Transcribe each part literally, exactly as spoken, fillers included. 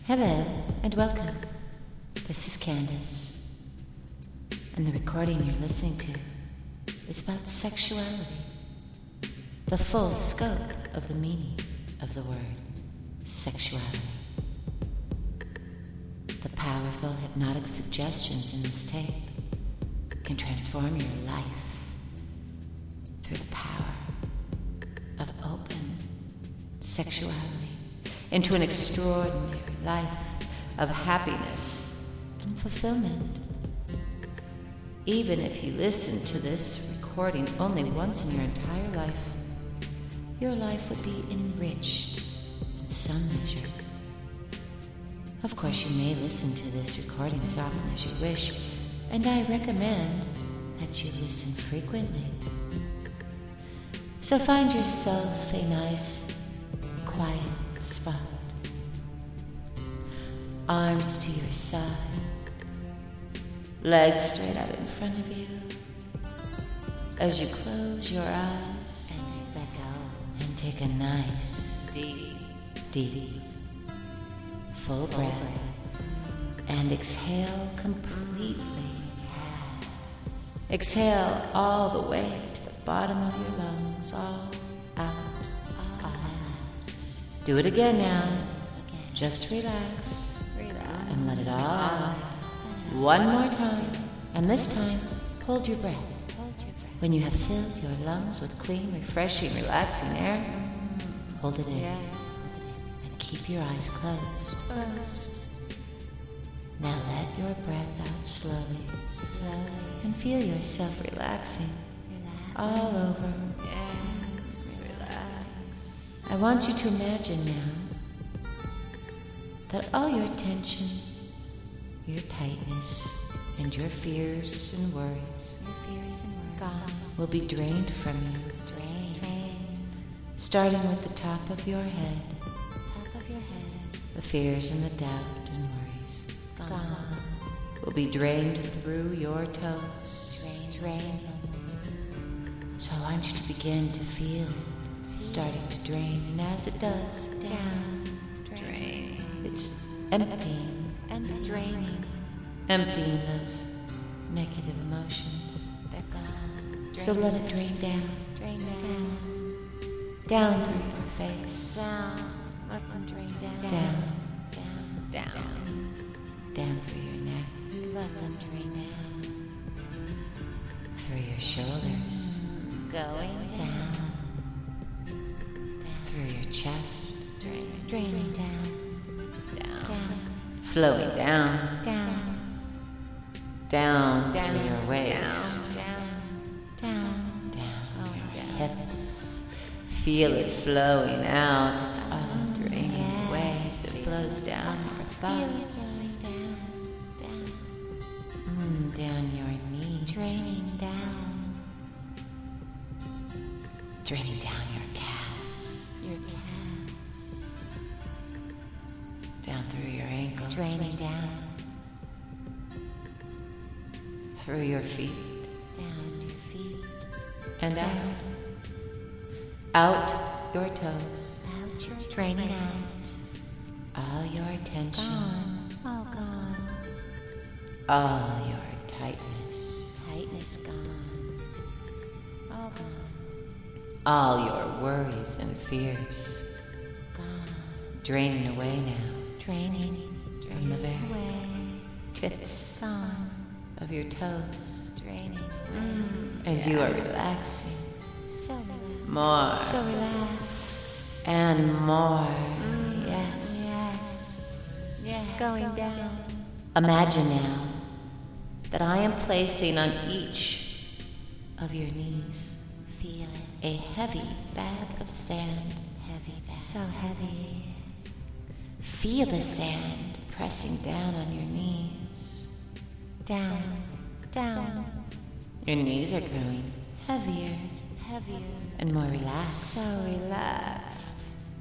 Hello and welcome. This is Candace, and the recording you're listening to is about sexuality, the full scope of the meaning of the word sexuality. The powerful hypnotic suggestions in this tape can transform your life through the power of open sexuality into an extraordinary life of happiness and fulfillment. Even if you listen to this recording only once in your entire life, your life would be enriched in some measure. Of course, you may listen to this recording as often as you wish, and I recommend that you listen frequently. So find yourself a nice, quiet spot. Arms to your side, legs straight out in front of you. As you close your eyes and let go and take a nice, deep, deep, full breath and exhale completely. Exhale all the way to the bottom of your lungs, all out, all out. Do it again now. Just relax, relax, and let it all out. One more time, and this time, hold your breath. When you have filled your lungs with clean, refreshing, relaxing air, hold it in, and keep your eyes closed. Now let your breath out slowly, slowly, and feel yourself relaxing all over. Yes, relax. I want you to imagine now that all your tension, your tightness, and your fears and worries, your fears and worries gone, will be drained from you. Drained. Drained. Starting with the top of your head. Top of your head. The fears and the doubt and worries gone, gone. will be drained through your toes. Drained. Drained. So I want you to begin to feel it starting to drain, and as it does, down, drain. It's emptying and draining, emptying those negative emotions. They're gone. So let it drain down, drain down, down through your face, down. Let them drain down, down, down, down, down through your neck. Let them drain down through your shoulders, going down, down through your chest, draining, draining down, down, down, flowing down, down, down, down through your waist, down, down, down, down your hips. Feel it flowing out. It's all draining away as it flows down your thighs, down, mm, down your knees, draining down, draining down your calves, your calves, down through your ankles, draining down through your feet, down your feet, and out, out your toes, out your draining out, all your tension, gone, all gone, all your tightness, tightness gone, all gone, all your worries and fears gone, draining away now, draining, draining from the very away. Tips gone of your toes, draining mm, and yes. You are relaxing, so relaxed, more, so relaxed, and more, mm, yes, yes, yes, going down. Imagine now that I am placing on each of your knees, feel it, a heavy bag of sand, heavy, bag, so heavy. Feel the sand pressing down on your knees. Down, down. Your knees are growing heavier, heavier, and more relaxed. So relaxed.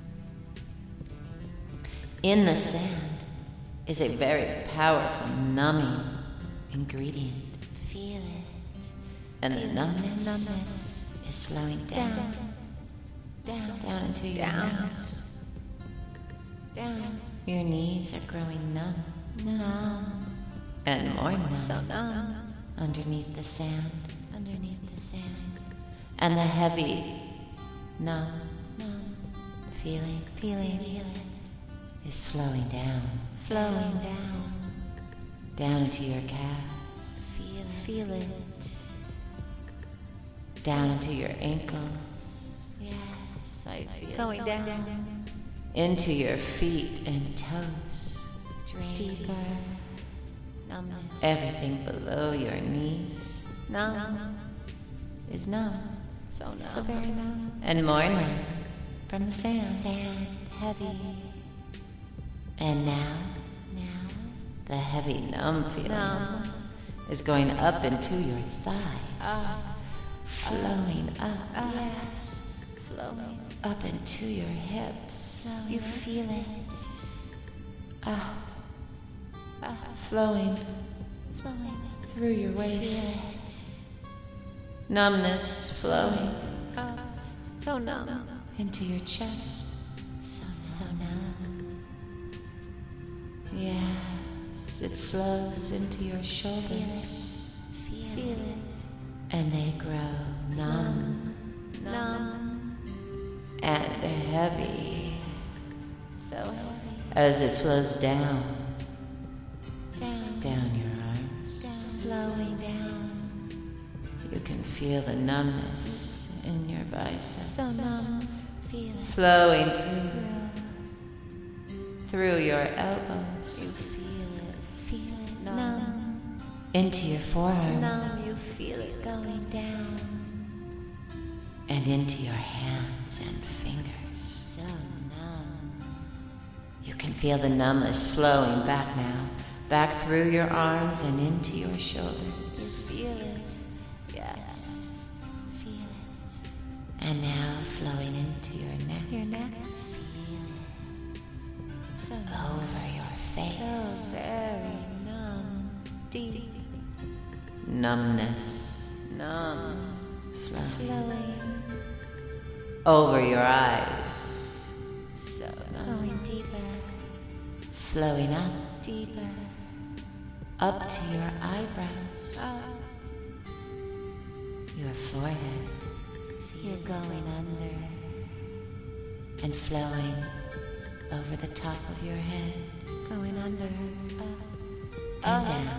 In the sand is a very powerful numbing ingredient. Feel it. And Feel the numbness, the numbness is flowing down, down, down, down into your down. nose. down. Your knees are growing numb, numb, and more numb. So numb. Underneath the sand, underneath the sand, and the heavy, numb, numb feeling, feeling, feeling is flowing down, flowing down, down into your calves. Feel it, feel it. Down into your ankles. Yes, I feel going it. Down. down. Into your feet and toes. Drain deeper. Numbness. Everything below your knees. Numb. numb. Is numb. So numb. So very numb. And more numb. From the sand. Sand. Heavy. And now, now, the heavy numb feeling numb. Is going up into your thighs. Uh. Flowing up, uh, yes, flowing up into your hips. Flowing. You feel it. Ah, uh, uh, flowing, flowing through your waist. Numbness flowing up, so numb, into your chest. So, so numb. Yes, it flows into your shoulders. Feel it. Feel it. And they grow numb, numb, and heavy. So heavy. As it flows down, down, down your arms, down, flowing down. You can feel the numbness in your biceps. So numb, feel it. Flowing through, through your elbows. You feel it, feel it, numb. numb. Into your forearms. Numb. Feel it going down and into your hands and fingers. So numb. You can feel the numbness flowing back now, back through your arms and into your shoulders. You feel it. Yes. Feel it. And now flowing into your neck. Your neck. Feel it. So over your face. So very numb. Deep. Numbness, numb, flowing. flowing over your eyes, so numb. Going deeper, flowing up, deeper, up to your eyebrows, up. Your forehead. You're going under and flowing over the top of your head, going under, up, and up. Down.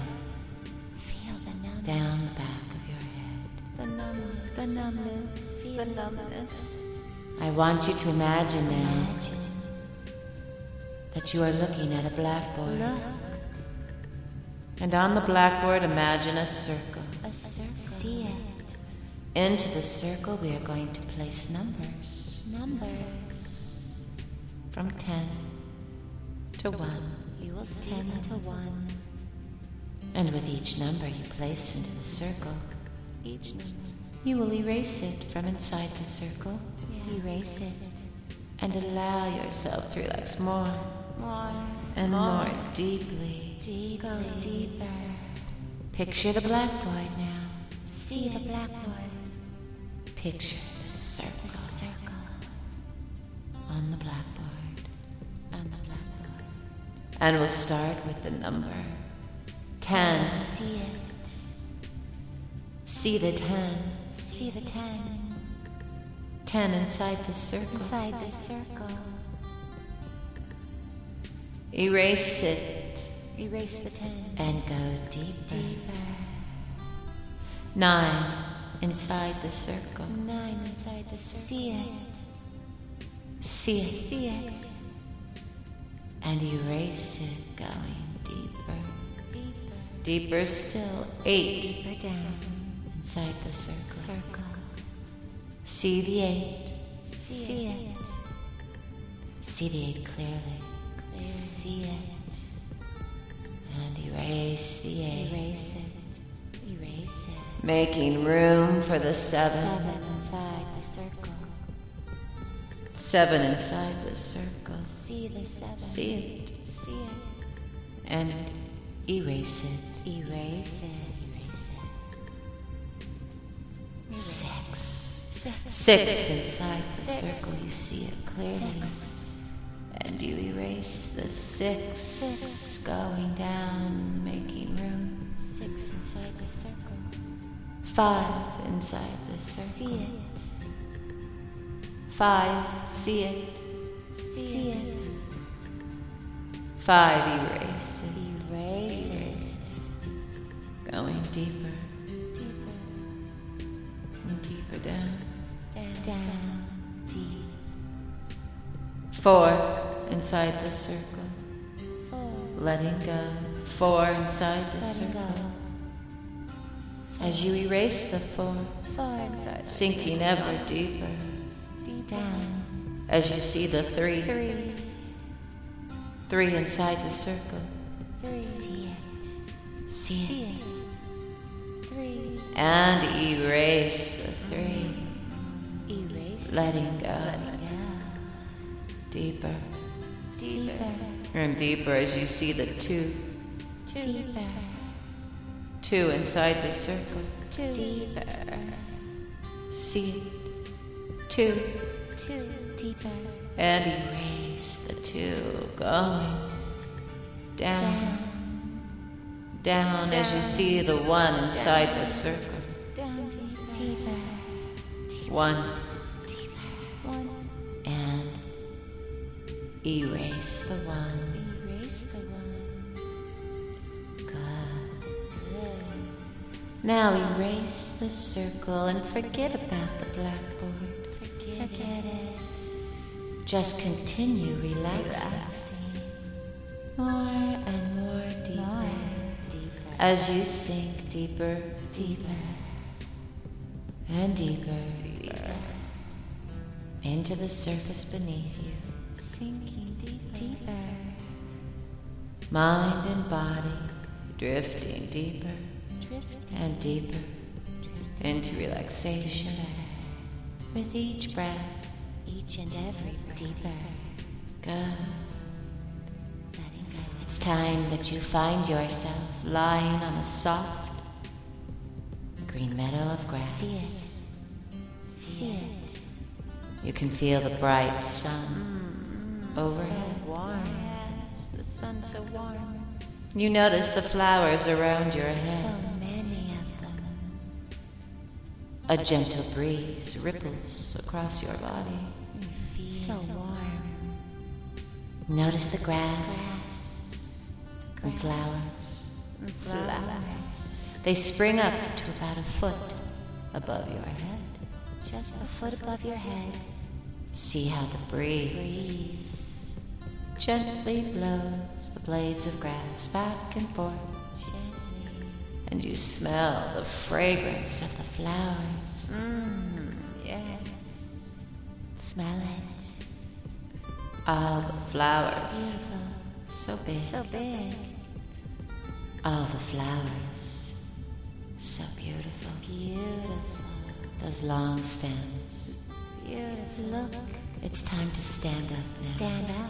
Down the back of your head. The numbness. The numbness. The numbness. I want you to imagine now imagine. that you are looking at a blackboard. Look. And on the blackboard, imagine a circle. A circle. See it. Into the circle, we are going to place numbers. Numbers. From ten to one. You will see ten them. to one. And with each number you place into the circle, each number, you will erase it from inside the circle. Yes. Erase it. And allow yourself to relax more, more, and more, more deeply. Deeply. Go deeper. Picture the blackboard now. See the blackboard. Picture the circle. The circle. On the blackboard. On the blackboard. And we'll start with the number. Ten. See it. See the ten. See the ten. Ten inside the circle. Inside the circle. Erase it. Erase the ten. And go deeper. Deeper. Nine inside the circle. Nine inside the circle. See it. See it. See it. And erase it, going deeper. Deeper still, eight. Deeper down, inside the circle. Circle. See the eight. See, See it. it. See the eight clearly. Clearly. See it. And erase the eight. Erase it. Erase it. Making room for the seven. Seven inside the circle. Seven inside the circle. See the seven. See it. See it. And erase it. Erase it. Erase it. Six. Six. Six inside the circle. You see it clearly. Six. And you erase the six, six going down, making room. Six inside the circle. Five inside the circle. See it. Five, see it. See, See it. it. Five, erase it. Erase, erase it. Going deeper. Deeper. And deeper down. Down. Down. Deep. Four inside the circle. Four. Letting go. Four inside the Letting circle. Go. As you erase the four, Four inside. sinking ever deeper. Deep down. As you see the three. Three. Three inside the circle. Three. See it. See, See it. it. Three. And erase the three. Erase. Letting go. Letting go. Deeper. Deeper. And deeper as you see the two. Two. Deeper. Two inside the circle. Two. Deeper. See it. Two. Two. Deeper. And erase the two. Going down. Down. Down, as you see the one inside the circle. Down. Deeper. One. Deeper. One. And erase the one. Erase the one. Good. Good. Now erase the circle and forget about the blackboard. Forget, Forget it. Just continue relaxing. Relaxing. More and more deeper. More deeper. As you sink deeper, Deeper. and deeper, deeper into the surface beneath you. Sinking deeper. Deeper. Mind and body drifting deeper Drifting. and deeper into relaxation with each breath. Each and every breath. Deeper. Good. Letting go. It's time that you find yourself lying on a soft green meadow of grass. See it. See it. You can feel the bright sun Mm, overhead. So warm. Yes, the sun's so warm. You notice the flowers around your So head. many of them. A gentle breeze ripples across your body. You feel so warm. Notice the grass Grass. and flowers. And flowers. They spring up to about a foot above your head. Just a foot above your head. See how the breeze Breeze. gently blows the blades of grass back and forth. Gently. And you smell the fragrance of the flowers. Mmm. Yes. Smell it. All the flowers, Beautiful. so big. So big. All the flowers, so beautiful. Beautiful. Those long stems. Beautiful. Look. It's time to stand up now. Stand up.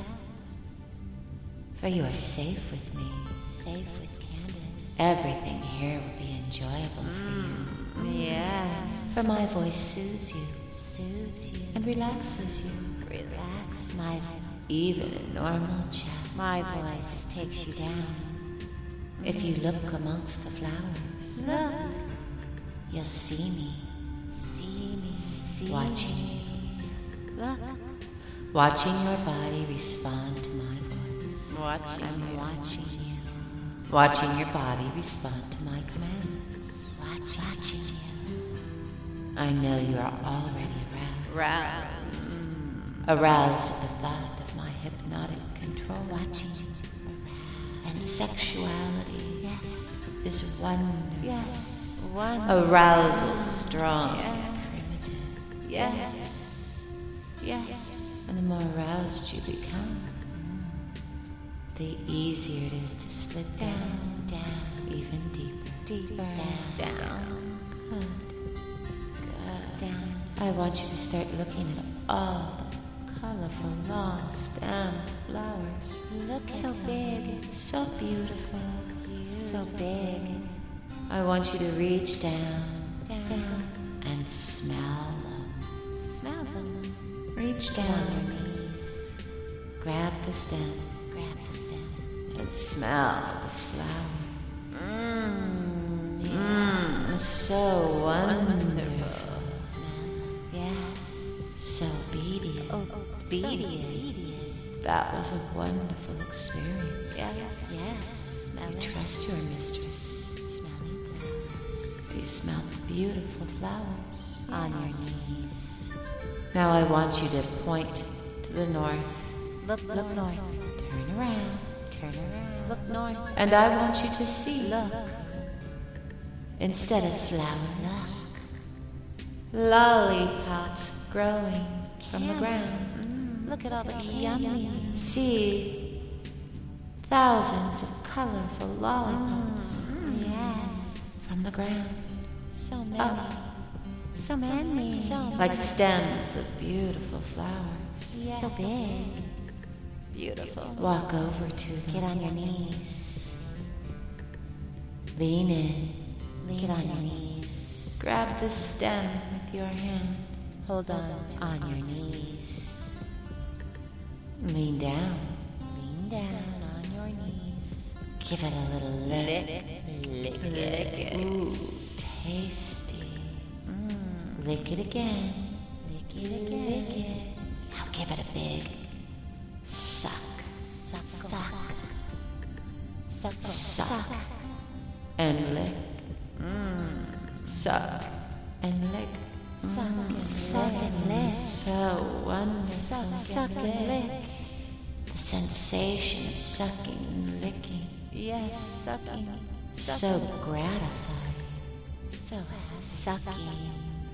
For you are safe with me. Safe with Candace. Everything here will be enjoyable for you. Yes. For my voice soothes you Soothes you. and relaxes you. Relax my Even in normal chat. My voice takes you down. If you look amongst the flowers, Look. you'll see me See me. See watching me. you. Look. Watching your body respond to my voice. Watching I'm you. watching you. Watching your body respond to my commands. Watch, watching you. I know you are already aroused. Rouse. Aroused at the thought of my hypnotic control. Watching you. And sexuality Yes. is wonderful. Yes. One. Arousal strong Yes. and primitive. Yes. Yes. And the more aroused you become, the easier it is to slip down, Down. Down. even deeper. Deeper. Down. Down. Good. Good. Down. I want you to start looking at all the colorful long stem flowers. Look so big. So beautiful. So big. I want you to reach down Down. and smell them. Smell them. Reach Down down your knees. Grab the stem. Grab the stem. And smell the flower. Mmm. Yeah. Mmm, so wonderful. Smell. Yes. So obedient. Oh, obedient. That was a wonderful experience. Yes. Yes. Smell You it. trust your mistress. Smelling flowers. You smell the beautiful flowers. On your knees. Now I want you to point to the north. Look, look north. Turn around. Turn around. Look north. And I want you to see. Look. Instead of flowers, lollipops growing from the Yummy. ground. Mm, look at all the yummy. See thousands of colorful lollipops Mm, yes. from the ground. So many. Up, So many. So like stems of beautiful flowers. yes. So big. Beautiful. Walk over to them. Get on your knees. Lean in. Lean Get on your knees. Grab the stem with your hand. Hold on on your knees. Lean down. Lean down on your knees. Give it a little lick. Lick, Lick it. Ooh, tasty. Mm. Lick it again. Lick it again. Lick it. Now give it a big suck. Suck, suck. Suck, suck. Suck. And lick. Suck. And lick. Suck Mm, and suck lick. and lick. So wonderful. Suck, suck and lick. The sensation of sucking and licking. Yes, sucking. So gratifying. So sucking.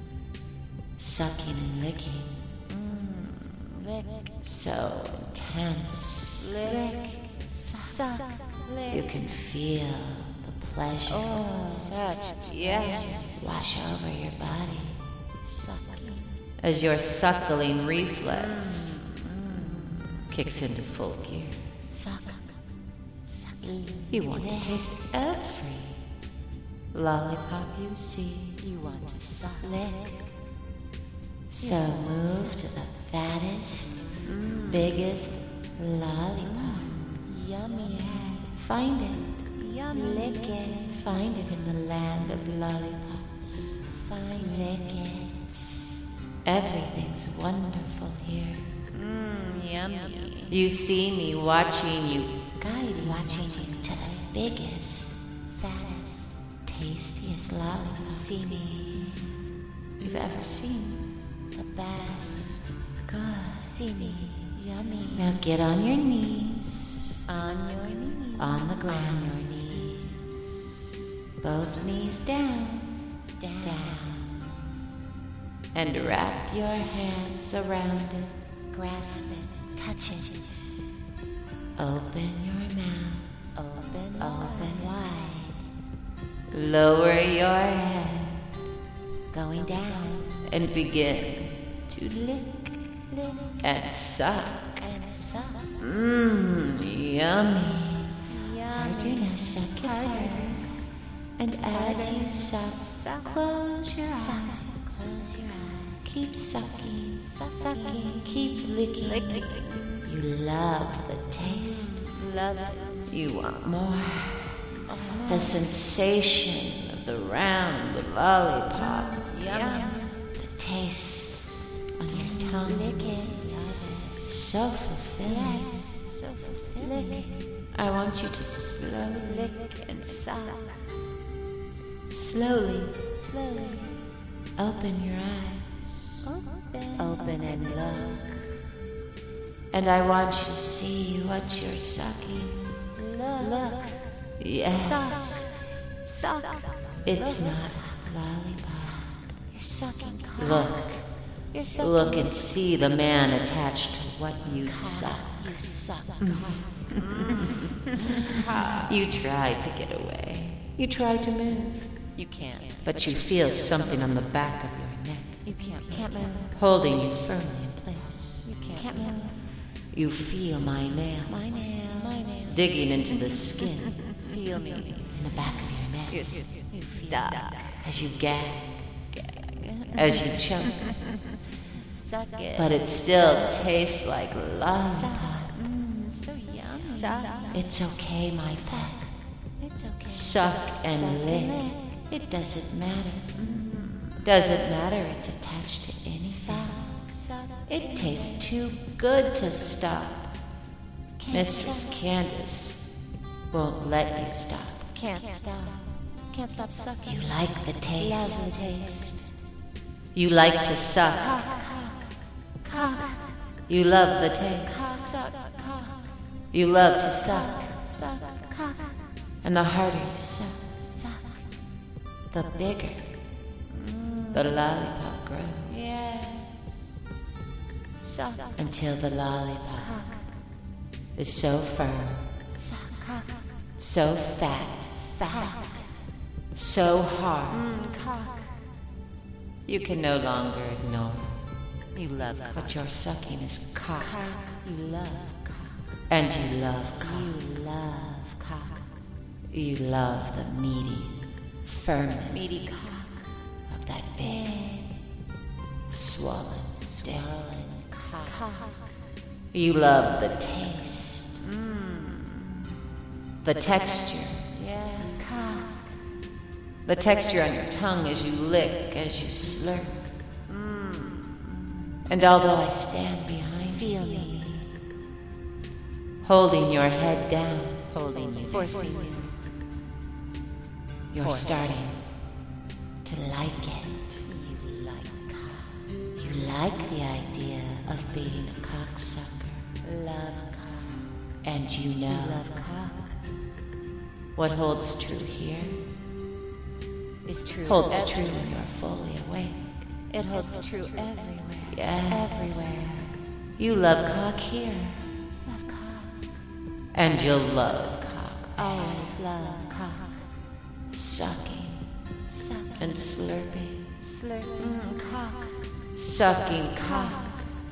Sucking and licking. Mm, lick. So intense. Lick. Suck. Lick. You can feel the pleasure. Oh, such yes. Wash over your body. Sucking. As your suckling reflex kicks into full gear. Suck. Sucking. You want to taste every lollipop you see. You want to suck. Lick. So move to the fattest, biggest lollipop. Yummy. Find it. Yummy. Lick it. Find it in the land of lollipops. Find lick it. Everything's wonderful here. Mmm, yummy. You see me watching you, guiding Watching you you to the biggest, fattest. tastiest lollipop See me. you've ever seen. The best. Good. See me. Yummy. Now get on your knees, On your knees. on the On ground. your knees. Both knees down, Down. down. And wrap your hands around it. Grasp it. Touch it. Open your mouth, Open, Open wide. lower your head, Going down. and begin to lick Lick and suck. and suck. Mmm, yummy. Harder Yummy. now, suck it harder. And as you suck, close your Suck. eyes. Close your eyes. Keep sucking, Sucking. keep licking. Licking. You love the taste. Love it. You want more. The sensation of the round lollipop. Yum. The taste on your tongue. Lick it. So fulfilling. Yes. So fulfilling. Lick. I want you to slowly Lick and suck. Slowly Slowly. open your eyes. Open. Open and look. And I want you to see what you're sucking. Look. Look. Yes. Suck. Suck. It's Look. not lollipop. You're sucking cotton. Look. You're sucking. Look and see the man attached to what you suck. You suck. You tried to get away. You tried to move. You can't. But you feel something on the back of your neck, You can't. Can't move. holding you firmly in place. You can't. Can't move. You feel my nails My nail. My nail. digging into the skin Feel me. in the back of your neck. You feel As you gag, as you choke, suck it. but it still tastes like lollipop. Mmm, so yummy. Suck. It's okay, my pet. It's okay. Suck and lick. It doesn't matter. Doesn't matter, it's attached to anything. Suck, suck. It tastes too good to stop. Mistress Candace won't let you stop. Can't stop. Can't stop sucking. You like the taste. Love the taste. You like to suck. Cock, cock, cock, You love the taste. cock, suck, cock, You love to suck. suck, cock, And the harder you suck, suck. the bigger the lollipop grows. Yes. Suck, Until the lollipop cock, is so firm, suck, cock, so fat, fat. so hard, Mmm, cock. you can no longer ignore. You love cock. What you're sucking is cock. Cock. You love cock. And you love cock. You love cock. You love the meaty firmness Meaty cock. of that big, swollen, swollen cock. Cock. You love the taste, the texture, Yeah. Cock. the texture on your tongue as you lick, as you slurp. And although I stand behind Feel you, me. holding your head down, holding you, Forcing you. you're Force. starting to like it. You like cock. You like the idea of being a cocksucker. Love cock. And you know Love cock. what holds true here Is true. holds everywhere. true when you're fully awake. It holds true everywhere. Yes. Everywhere. You love cock here, Love cock. and you'll love cock. Always love cock. Sucking Suck. and slurping, Slurp. Mmm, cock. sucking cock,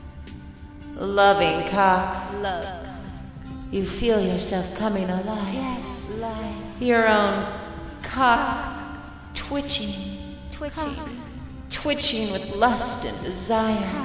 loving cock. Love cock. You feel yourself coming alive. Yes. Life. Your own cock twitching, Twitching. twitching with lust and desire.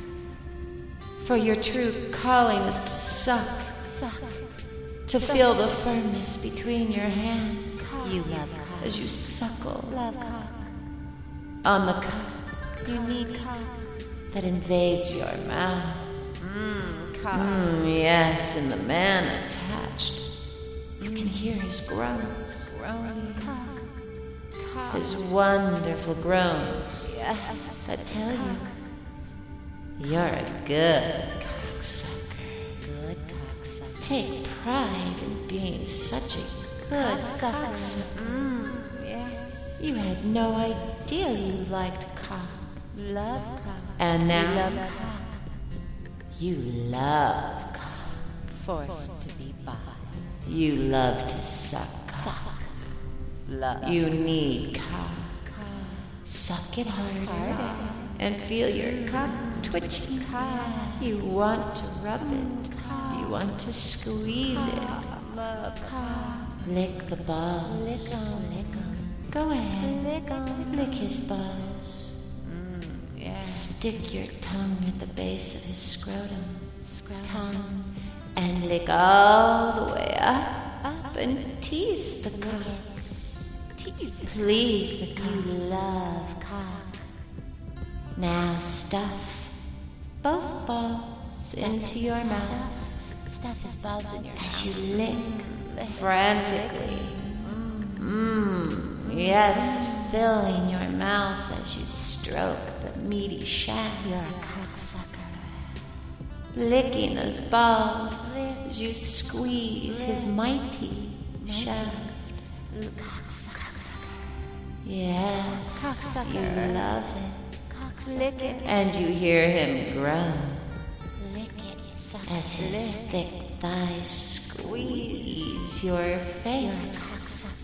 For your true calling is to suck, Suck. to feel the firmness between your hands You love cock. as you suckle Love cock. on the cock You need cock. that invades your mouth. Mmm, cock. Mm, yes, and the man attached. You can hear his groans, groaning, Cock. Cock. his wonderful groans Yes. that tell you you're a good cocksucker. Good cocksucker. Take pride in being such a good Cocksucker. cocksucker. Mmm, yes. You had no idea you liked cock. Love cock. And now You love cock. you love cock. Forced to be by. You love to suck cock. Suck. Love. You need cock. cock. Suck it harder, Harder. and feel your cock twitching. Cock. You want to rub it. Cock. You want to squeeze it. Love cock. Lick the balls. Lick on, lick on. Go ahead. Lick on. Lick his balls. Mmm, yes. Stick your tongue at the base of his scrotum. Scrotum. Tongue. And lick all the way up. Up and tease the cock. Tease. Please the cock. You love cock. Now stuff both balls into your mouth Stuff his balls in your as mouth. you lick frantically. Mmm, yes, filling your mouth as you stroke the meaty shaft. You're a cocksucker. Licking those balls as you squeeze his mighty shaft. Cocksucker. Yes, Cocksucker. you love it. Cocksucker. Lick it. And you hear him groan Lick it. Suck as it. his thick thighs squeeze your You're a face. cocksucker.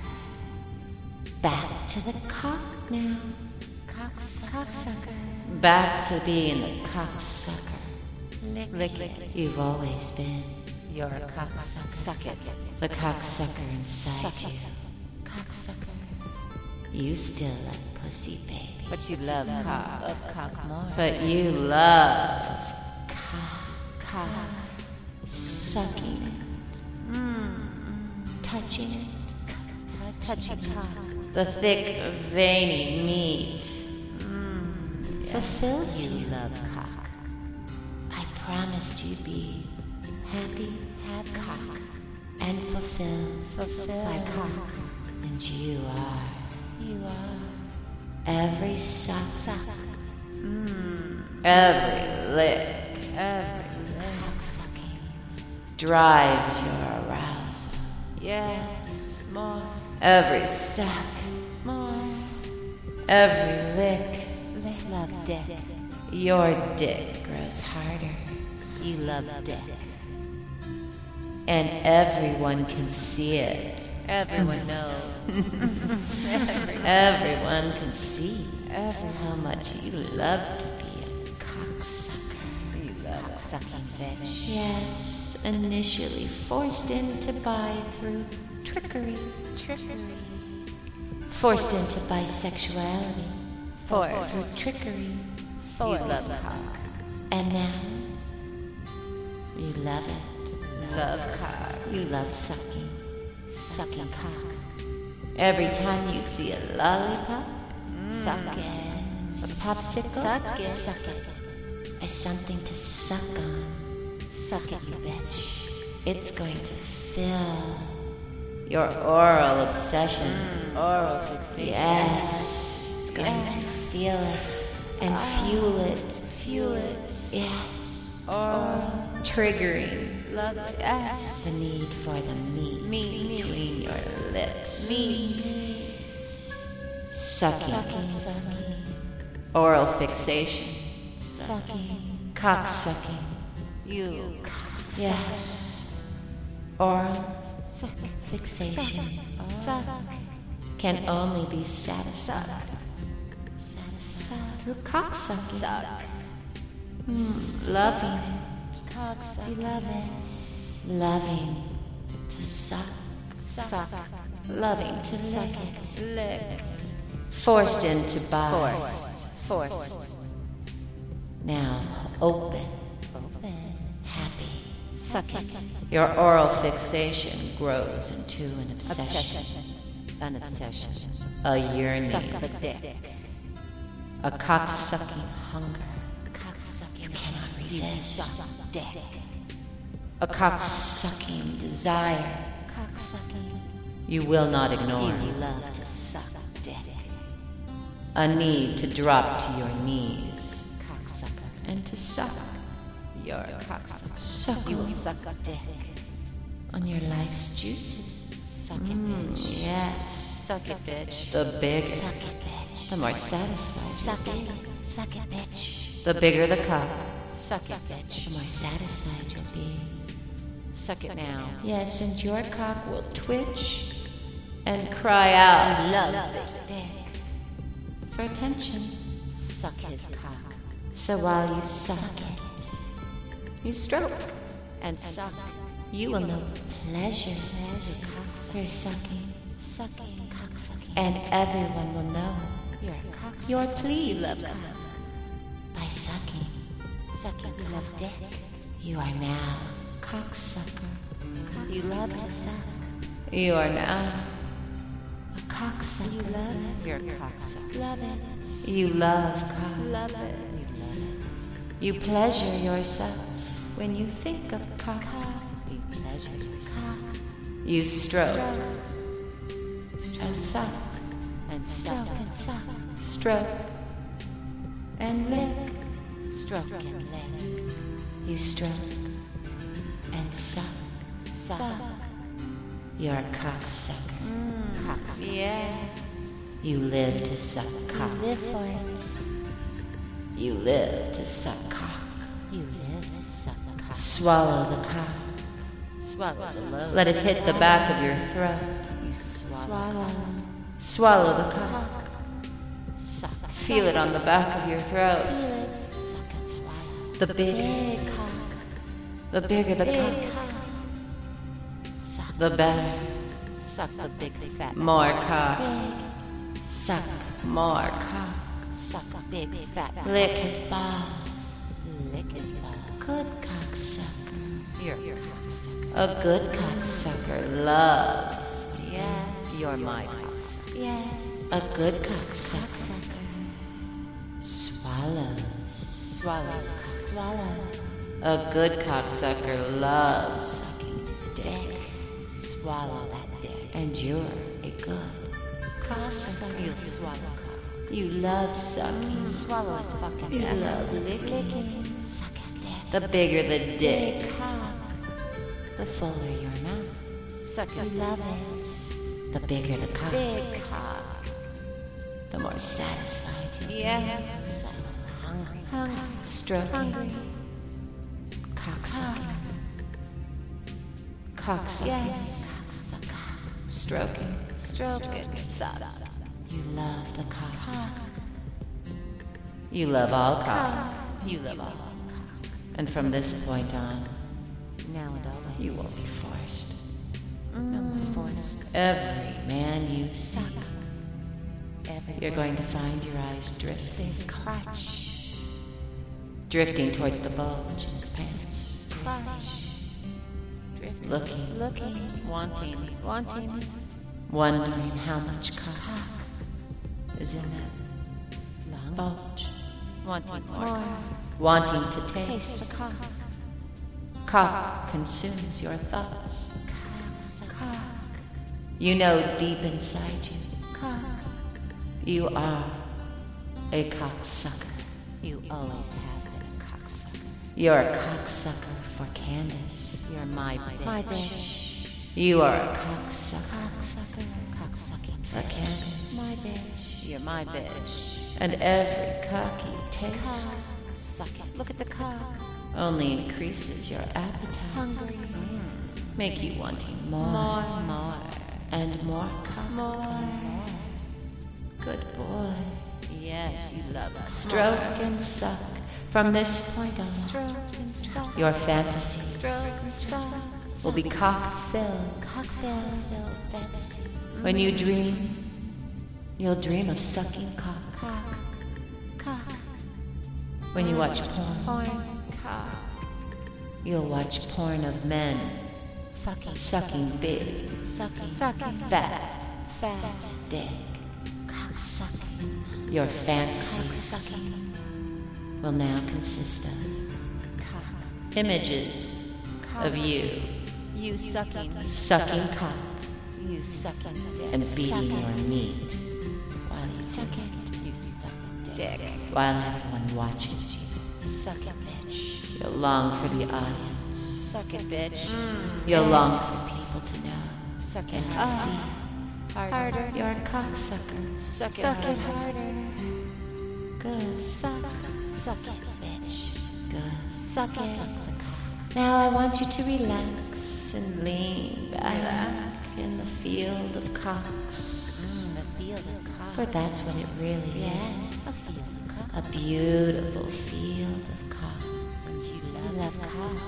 Back to the cock now. Cocksucker. Cocksucker. Back to being the cocksucker Lick, lick it. you've always been. You're a cocksucker. Suck it. The cocksucker inside Suck you. it. Cocksucker. You still like pussy, baby. But you love cock. Love cock more. But you love cock, cock, sucking it, mm. touching it, touching cock. The thick, veiny meat Mm. Yeah. fulfills You you. love cock. I promised you'd be happy, happy, cock, and fulfilled, fulfilled by cock. And you are. You are. Every suck, Suck. Mm. every lick, Every cock sucking drives your arousal. Yes. More. Every suck, More. every lick, They love dick. your dick grows harder. You love dick. And everyone can see it. Everyone knows. Everyone. Everyone can see how much you love to be a cocksucker. You love cock-sucking bitch. Yes, initially forced into bi through trickery. Trickery. Forced into bisexuality Force. through trickery. You love cock. And now, you love it. Love cock. You love sucking. Sucking cock. Every time you see a lollipop, Suck it. a popsicle, Suck it. suck it. As something to suck on. Suck it, you bitch. It's going to fill your oral obsession. Mm, oral fixation. Yes. It's going Yes. to feel it and Ah. fuel it. Fuel it. Yes. Oral. Triggering Love it. Yes. the need for the meat, Meat. between your lips. Meat. Sucking. Sucking. Sucking. Oral fixation. Sucking. Cock sucking. You. Yes. Oral Suck. fixation Suck. can only be satisfied Suck. through cock sucking. Suck. Mm, loving. Cock suck. You love it. Loving to suck. Suck. Loving to Suck lick. it. Lick. Forced into bi. Force. Force. Now open. Open. Happy. Suck it. Your oral fixation grows into an obsession. Obsession. An obsession. A yearning. Suck the dick. A cock-sucking hunger. Cock-sucking. You cannot You resist. suck dick. A cock-sucking desire. Cock-sucking. You will not ignore. You love to suck dick. A need to drop to your knees Cocksucker. and to suck. You're a cocksucker. Suck You will suck a dick. on your life's juices. Suck it, Mm, bitch. yes. Suck it, bitch. The bigger, Suck it, bitch. the more satisfied Suck you'll it. be. Suck it, bitch. The bigger the cock, Suck it, bitch. the more satisfied you'll be. Suck it now. Yes, and your cock will twitch and cry out Love big dick. for attention. Suck his cock. So while you suck it, you stroke, And suck. you will know pleasure Pleasure, for cocksucker. sucking, Sucking, cocksucking. and everyone will know You're a cocksucker. you're pleased You love cock. by sucking. Sucking, you love dick. You are now cocksucker. You love to suck. You are now a You cocksucker. love it. You're a cocksucker. Love it. You love cock. Love it. You love it. You pleasure yourself when you think of cock. You pleasure yourself. You stroke and suck, And suck and suck. stroke and lick. Stroke and lick. You stroke and suck. Suck. You're a cocksucker. Mm, cocksucker. Yes. You live to suck cock. You live for it. You live to suck cock. You live to suck cock. Swallow the cock. Swallow the load. Let it hit the back of your throat. You swallow. Swallow. Swallow the cock. Suck. Feel it on the back of your throat. Feel it. Suck and swallow. The bigger, Big cock. the bigger the Big cock, cock. Suck. the better. Suck the big fat. More cock. Big. Suck more cock. Suck a big fat Lick his balls. lick his ball. Good cocksucker. You're your cocksucker. A good cocksucker loves. Yes, you're my cocksucker. Yes. A good cocksucker swallows. Swallow. Swallow. A good cocksucker loves sucking dick. Swallow that dick. And you're a good cocksucker. You swallow cock. You love sucking. Swallow his fucking You dick. love licking. Suck his dick. The bigger the dick, the fuller your mouth. Suck his You love it. The bigger the cock, big cock. the more satisfied you'll Yes. be. Hungry. Hungry. Stroking. Hungry. Cocksucking. Cocksucking. Yes. Cocksucker. Stroking. Stroking. Suck. You love the cock. You love all cock. You love all. And from this point on, Now and always. you won't be forced. No more forced. Every man you see, Every you're going to find your eyes drifting. his crotch. Drifting towards the bulge in his pants. Crotch. Drifting. Looking. Looking. Wanting. Wanting. Wondering how much cock is in that Long. bulge. Wanting more. More. Wanting to taste. Taste the cock. Cock consumes your thoughts. Cock. You know deep inside you, Cock. you are a cocksucker. You always have been a cocksucker. You're a cocksucker for Candace. You're my bitch. My bitch. You are a cocksucker Cocksucker. Cocksucking. for Candace. My bitch. You're my bitch. And every cock you taste Cock. Suck it. Look at the cock. only increases your appetite. Hungry. Make you wanting more. More. More. And more cock. More. Good boy. Yes, you love us. Stroke and suck. From this point on, Stroke and suck. your fantasy Stroke and suck. will be cock-filled. Cock-filled fantasy. When you dream, you'll dream of sucking cock. Cock. Cock. When you watch porn, Porn. Cock. you'll watch porn of men Fucking. sucking big, Sucking. Sucking. fat Fast. dick. Cock sucking. Your Cock fantasies sucking. will now consist of Cock. images Cock. of you You sucking. sucking cock You sucking dick. and beating Sucking. your meat while you Sucking. You sucking dick. while everyone watches you. Suck it, bitch. You'll long for the audience. Suck it, bitch. You'll long for people to know Suck and it. to Ah. see Harder. you're a cocksucker. Suck it Suck it harder. Good. Suck. Suck it, bitch. Good. Suck it. Now I want you to relax and lean back in the field of cocks. Mm, the field of cock. For that's what it really Yes, is. a field of cock. A beautiful field of cock. And you I love, love cock.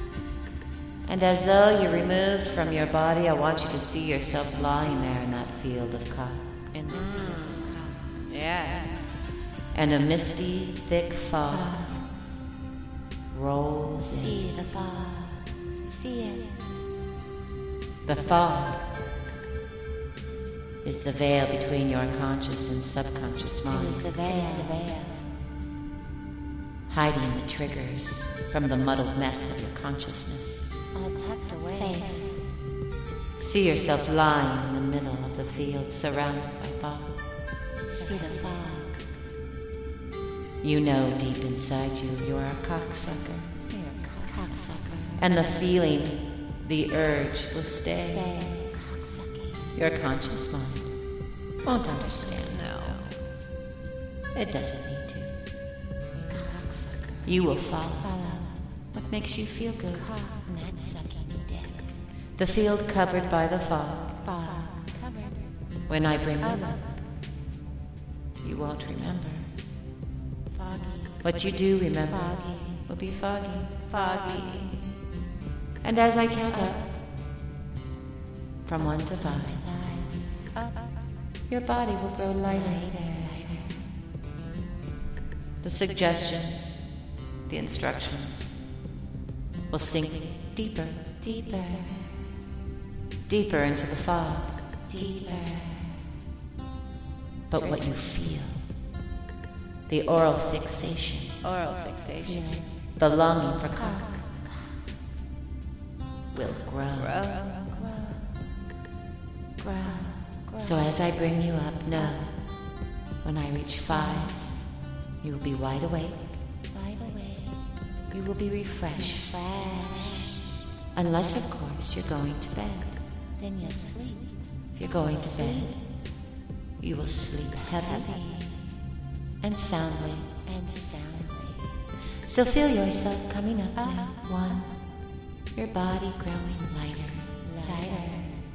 And as though you're removed from your body, I want you to see yourself lying there in that field of cock. in the field of cock. Yes. And a misty, thick fog rolls See in. the fog. See it. The fog is the veil between your conscious and subconscious It mind, is the veil. The veil. hiding the triggers from the muddled mess of your consciousness. All tucked away. Safe. See yourself lying in the middle of the field, surrounded by fog. See the fog. You know deep inside you, you're a cocksucker. You're a cocksucker. And the feeling, the urge will stay. Stay. Cocksucking. Your conscious mind won't understand. No. It doesn't need to. Cocksucker. You will follow Follow. what makes you feel good. Cock. Not sucking dick. The field covered by the fog. Fog. Covered. When I bring you Up. up, you won't remember. Foggy. What you do remember Foggy. will be foggy. Foggy. And as I count up, from one to five, Five. Up. your body will grow lighter. The suggestions, the instructions will sink deeper, Deeper. deeper into the fog. Deeper. But what you feel, the oral fixation, Oral fixation. the longing for cock, will grow. Grow. Grow. Grow. So as I bring you up, know, when I reach five, you will be wide awake, Wide awake. you will be refreshed, Fresh. unless of course you're going to bed. Then you'll sleep. If you're going to bed, you will sleep heavily and soundly. And soundly. So feel yourself coming up now. Uh-huh. One, your body growing lighter. Lighter.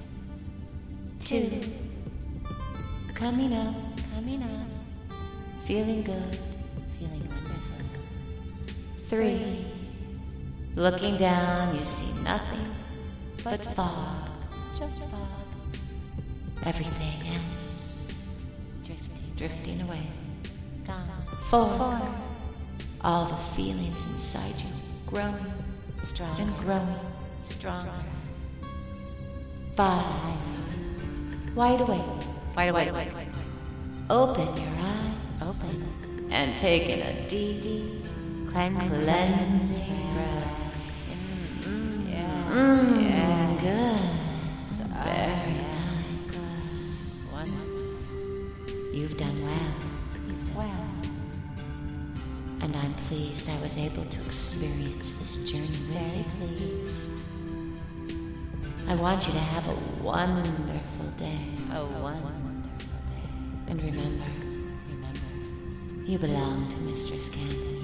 Two, coming up, Coming up. feeling good. Feeling wonderful. Three, looking down, you see nothing but fog. Just fog. Everything else Drifting. drifting away. Gone. Four, Four. all the feelings inside you growing Stronger. and growing. Stronger. Five, wide awake, wide awake. Open your eyes. Open. And taking a deep, deep Cleansing. cleansing breath. Mm, yeah. Mmm, Yes. good. Very yeah. nice. One. You've done well. Well. And I'm pleased I was able to experience this journey with Very you. pleased. I want you to have a wonderful day. A wonderful day. And remember, Remember. you belong to Mistress Candace.